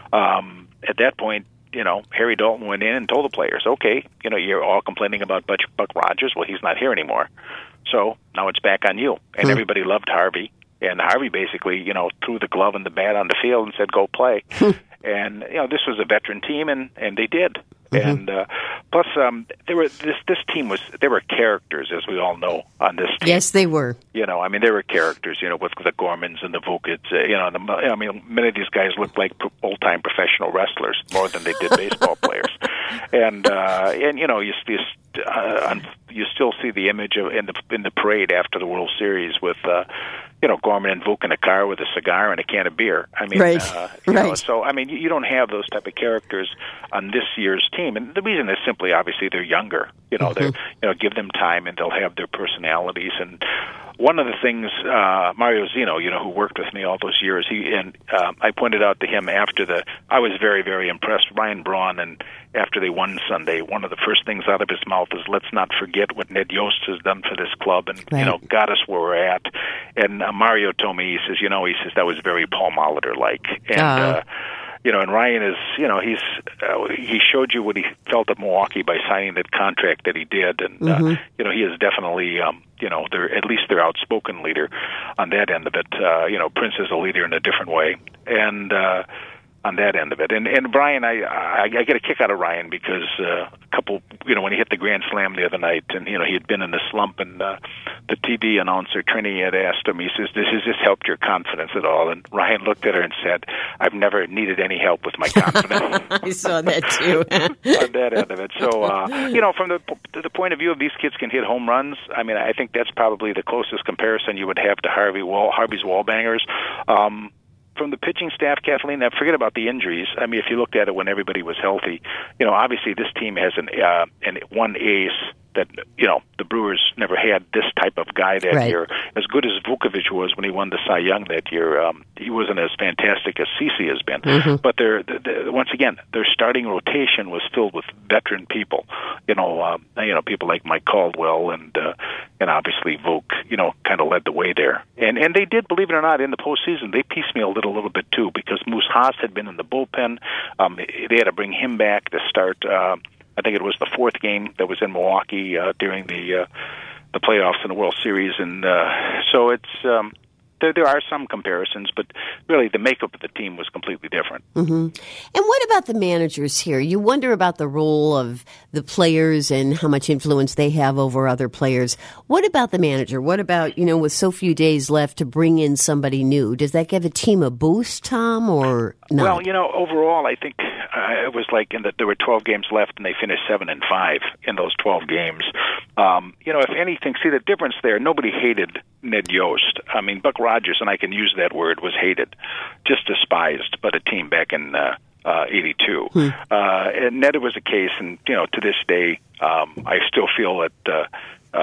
um, at that point, you know, Harry Dalton went in and told the players, okay, you know, you're all complaining about Buck, Buck Rogers. Well, he's not here anymore. So now it's back on you. And mm-hmm. everybody loved Harvey. And Harvey basically, you know, threw the glove and the bat on the field and said, go play. And, you know, this was a veteran team, and, and they did. Mm-hmm. And uh, plus, um, there were this this team was there were characters, as we all know, on this team. Yes, they were. You know, I mean, there were characters. You know, with the Gormans and the Vukits. Uh, you know, the, I mean, many of these guys looked like old time professional wrestlers more than they did baseball players. And uh, and you know, you you, uh, you still see the image of in the in the parade after the World Series with. Uh, You know, Gorman and Vuk in a car with a cigar and a can of beer. I mean, right. uh, you right. know, so I mean, you don't have those type of characters on this year's team, and the reason is simply, obviously, they're younger. You know, mm-hmm. they're you know, give them time, and they'll have their personalities. And one of the things, uh, Mario Zeno, you know, who worked with me all those years, he and uh, I pointed out to him after the, I was very, very impressed. Ryan Braun, and after they won Sunday, one of the first things out of his mouth is, let's not forget what Ned Yost has done for this club, and right. you know, got us where we're at. And uh, Mario told me, he says, you know, he says that was very Paul Molitor-like. And, uh, uh you know, and Ryan is, you know, he's uh, he showed you what he felt at Milwaukee by signing that contract that he did, and mm-hmm. uh, you know, he is definitely, um, you know, they're at least their outspoken leader on that end of it. Uh, you know, Prince is a leader in a different way, and uh, on that end of it. And and Brian, I, I I get a kick out of Ryan because uh, a couple, you know, when he hit the grand slam the other night, and you know, he had been in a slump, and uh, the T V announcer Trini had asked him, he says, "This has this helped your confidence at all?" And Ryan looked at her and said, "I've never needed any help with my confidence." I saw that too. On that end of it. So uh, you know, from the the point of view of these kids can hit home runs, I mean, I think that's probably the closest comparison you would have to Harvey Wall Harvey's Wallbangers. Um, From the pitching staff, Kathleen, now forget about the injuries. I mean, if you looked at it when everybody was healthy, you know, obviously this team has an uh, an one ace that, you know, the Brewers never had this type of guy that right. year. As good as Vukovich was when he won the Cy Young that year, um, he wasn't as fantastic as Cece has been. Mm-hmm. But they're, they're, once again, their starting rotation was filled with veteran people. You know, um, you know, people like Mike Caldwell and uh, and obviously Vuk, you know, kind of led the way there. And and they did, believe it or not, in the postseason, they piecemealed it a little bit too, because Moose Haas had been in the bullpen. Um, they had to bring him back to start. Uh, I think it was the fourth game that was in Milwaukee uh, during the uh, the playoffs in the World Series, and uh, so it's um, there. There are some comparisons, but really the makeup of the team was completely different. Mm-hmm. And what about the managers here? You wonder about the role of the players and how much influence they have over other players. What about the manager? What about, you know, with so few days left to bring in somebody new? Does that give a team a boost, Tom, or not? Well, you know, overall, I think uh, it was like in that there were twelve games left, and they finished seven and five in those twelve games. Um, you know, if anything, see the difference there. Nobody hated Ned Yost. I mean, Buck Rogers, and I can use that word, was hated, just despised by the team back in uh, uh, eighty-two. Hmm. Uh, and Ned was a case, and you know, to this day, um, I still feel that uh, uh,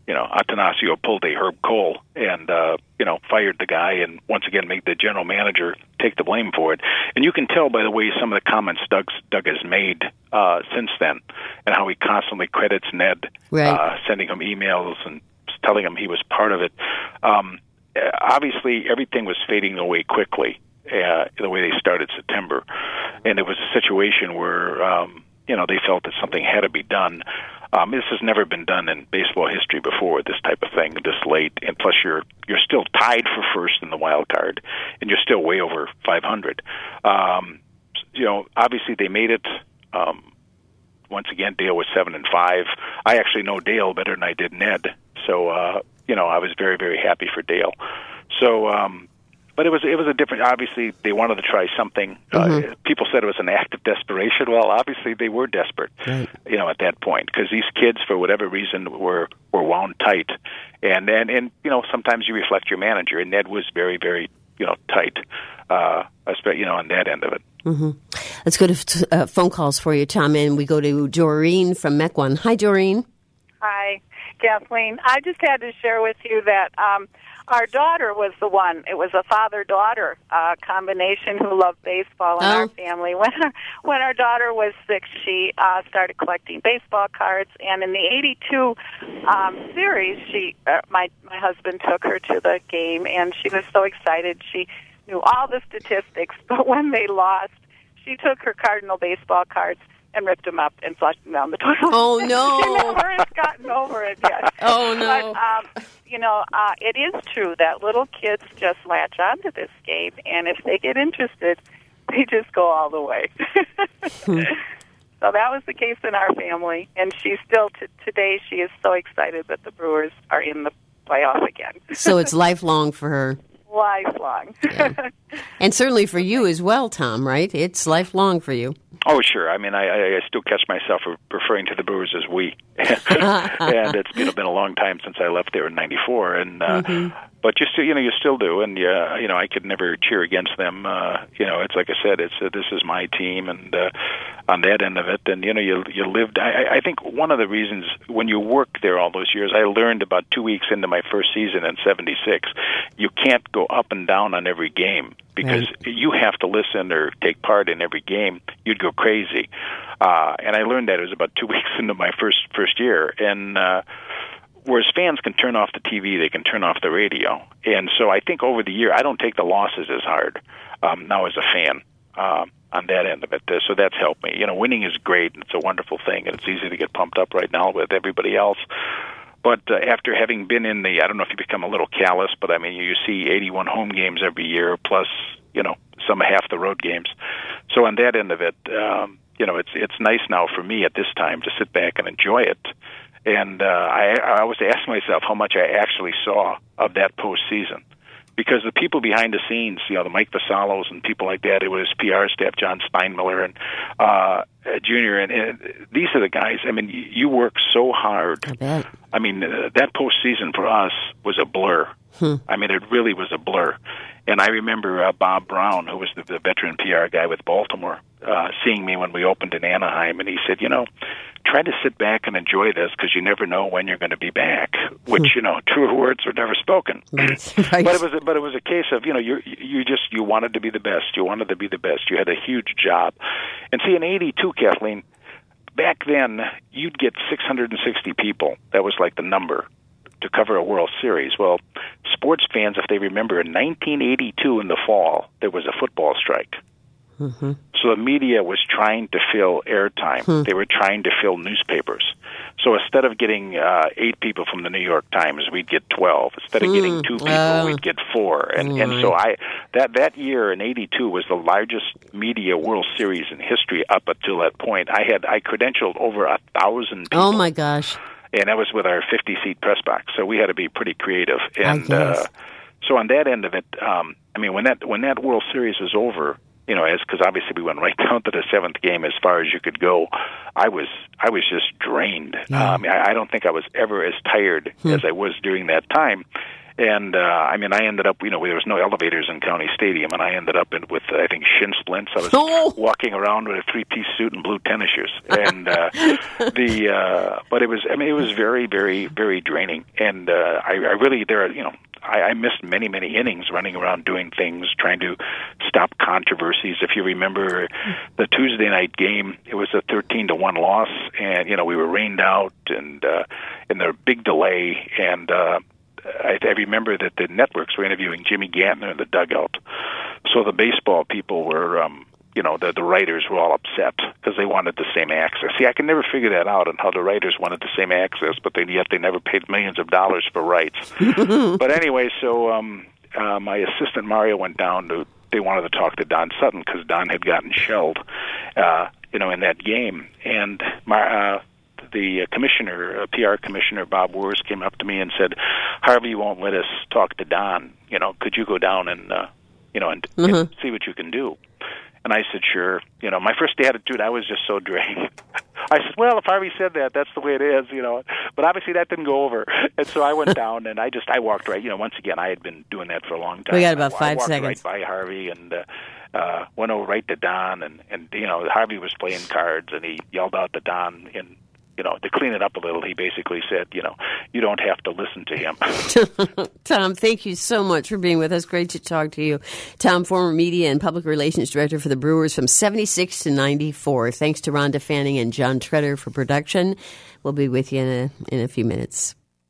you know, Atanasio pulled a Herb Cole and, uh, you know, fired the guy and once again made the general manager take the blame for it. And you can tell by the way some of the comments Doug, Doug has made uh, since then and how he constantly credits Ned, right. uh, sending him emails and telling him he was part of it. Um, obviously, everything was fading away quickly uh, the way they started September. And it was a situation where, um, you know, they felt that something had to be done. Um, this has never been done in baseball history before, this type of thing, this late. And plus, you're you're still tied for first in the wild card, and you're still way over five hundred. Um, you know, obviously they made it. Um, once again, Dale was seven and five. I actually know Dale better than I did Ned, so uh, you know, I was very very happy for Dale. So. Um, But it was it was a different. Obviously, they wanted to try something. Mm-hmm. Uh, people said it was an act of desperation. Well, obviously, they were desperate, right. you know, at that point because these kids, for whatever reason, were were wound tight. And and and you know, sometimes you reflect your manager, and Ned was very very you know tight, uh, you know, on that end of it. Mm-hmm. Let's go to uh, phone calls for you, Tom, and we go to Doreen from Mequon. Hi, Doreen. Hi, Kathleen. I just had to share with you that. Um, Our daughter was the one. It was a father-daughter uh, combination who loved baseball in oh. our family. When our, when our daughter was six, she uh, started collecting baseball cards, and in the eighty-two um, series, she uh, my my husband took her to the game, and she was so excited. She knew all the statistics, but when they lost, she took her Cardinal baseball cards and ripped them up and flushed them down the toilet. Oh, no. She never has gotten over it yet. Oh, no. But, um, you know, uh, it is true that little kids just latch onto this game, and if they get interested, they just go all the way. hmm. So that was the case in our family, and she still, t- today, she is so excited that the Brewers are in the playoff again. So it's lifelong for her. Lifelong. Yeah. And certainly for you as well, Tom, right? It's lifelong for you. Oh, sure. I mean, I, I still catch myself referring to the Brewers as we. And it's you know, been a long time since I left there in ninety-four. And, uh, mm-hmm. But you still, you know, you still do. And, uh, you know, I could never cheer against them. Uh, you know, it's like I said, it's uh, this is my team. And uh, on that end of it, and, you know, you, you lived. I, I think one of the reasons when you work there all those years, I learned about two weeks into my first season in seventy-six, you can't go up and down on every game. Because right. you have to listen or take part in every game, you'd go crazy. Uh, and I learned that it was about two weeks into my first first year. And uh, whereas fans can turn off the T V, they can turn off the radio. And so I think over the year, I don't take the losses as hard um, now as a fan uh, on that end of it. So that's helped me. You know, winning is great, and it's a wonderful thing, and it's easy to get pumped up right now with everybody else. But uh, after having been in the, I don't know if you become a little callous, but I mean, you see eighty-one home games every year, plus, you know, some half the road games. So on that end of it, um, you know, it's it's nice now for me at this time to sit back and enjoy it. And uh, I, I always ask myself how much I actually saw of that postseason. Because the people behind the scenes, you know, the Mike Vasallos and people like that, it was P R staff, John Steinmiller and uh, Junior, and, and these are the guys. I mean, you, you work so hard. I bet. I mean, uh, that postseason for us was a blur. Hmm. I mean, it really was a blur. And I remember uh, Bob Brown, who was the, the veteran P R guy with Baltimore, uh, seeing me when we opened in Anaheim, and he said, you know, try to sit back and enjoy this because you never know when you're going to be back. Which, you know, truer words were never spoken. Right. But it was, a, but it was a case of, you know, you you just you wanted to be the best. You wanted to be the best. You had a huge job. And see, in eighty-two, Kathleen, back then you'd get six hundred sixty people. That was like the number to cover a World Series. Well, sports fans, if they remember, in nineteen eighty-two in the fall, there was a football strike. Mm-hmm. So the media was trying to fill airtime. Hmm. They were trying to fill newspapers. So instead of getting uh, eight people from the New York Times, we'd get twelve. Instead of hmm. getting two people, uh, we'd get four. And mm. and so I that that year in eighty-two was the largest media World Series in history up until that point. I had I credentialed over a thousand people. Oh my gosh! And that was with our fifty-seat press box. So we had to be pretty creative. And uh, so on that end of it, um, I mean, when that when that World Series was over. You know, as because obviously we went right down to the seventh game as far as you could go. I was I was just drained. Yeah. Um, I, I don't think I was ever as tired hmm. as I was during that time. And, uh, I mean, I ended up, you know, there was no elevators in County Stadium, and I ended up in, with, I think, shin splints. I was oh. walking around with a three-piece suit and blue tennis shoes. And, uh, the, uh, but it was, I mean, it was very, very, very draining. And, uh, I, I really, there are, you know, I, I missed many, many innings running around doing things, trying to stop controversies. If you remember the Tuesday night game, it was a thirteen to one loss, and, you know, we were rained out, and, uh, and there was a big delay, and, uh, I, I remember that the networks were interviewing Jimmy Gantner in the dugout. So the baseball people were, um, you know, the, the writers were all upset because they wanted the same access. See, I can never figure that out on how the writers wanted the same access, but they, yet they never paid millions of dollars for rights. But anyway, so um, uh, my assistant Mario went down to, they wanted to talk to Don Sutton because Don had gotten shelled, uh, you know, in that game. And my, uh, the commissioner, uh, P R commissioner, Bob Wurz, came up to me and said, Harvey won't let us talk to Don. You know, could you go down and, uh, you know, and, mm-hmm. and see what you can do? And I said, sure. You know, my first attitude, I was just so drained. I said, well, if Harvey said that, that's the way it is, you know. But obviously that didn't go over. And so I went down, and I just, I walked right, you know, once again, I had been doing that for a long time. We got about I, five I walked seconds. right by Harvey and uh, uh, went over right to Don. And, and, you know, Harvey was playing cards, and he yelled out to Don in, you know, to clean it up a little, he basically said, you know, you don't have to listen to him. Tom, thank you so much for being with us. Great to talk to you. Tom, former media and public relations director for the Brewers from seventy-six to ninety-four. Thanks to Rhonda Fanning and John Treader for production. We'll be with you in a, in a few minutes.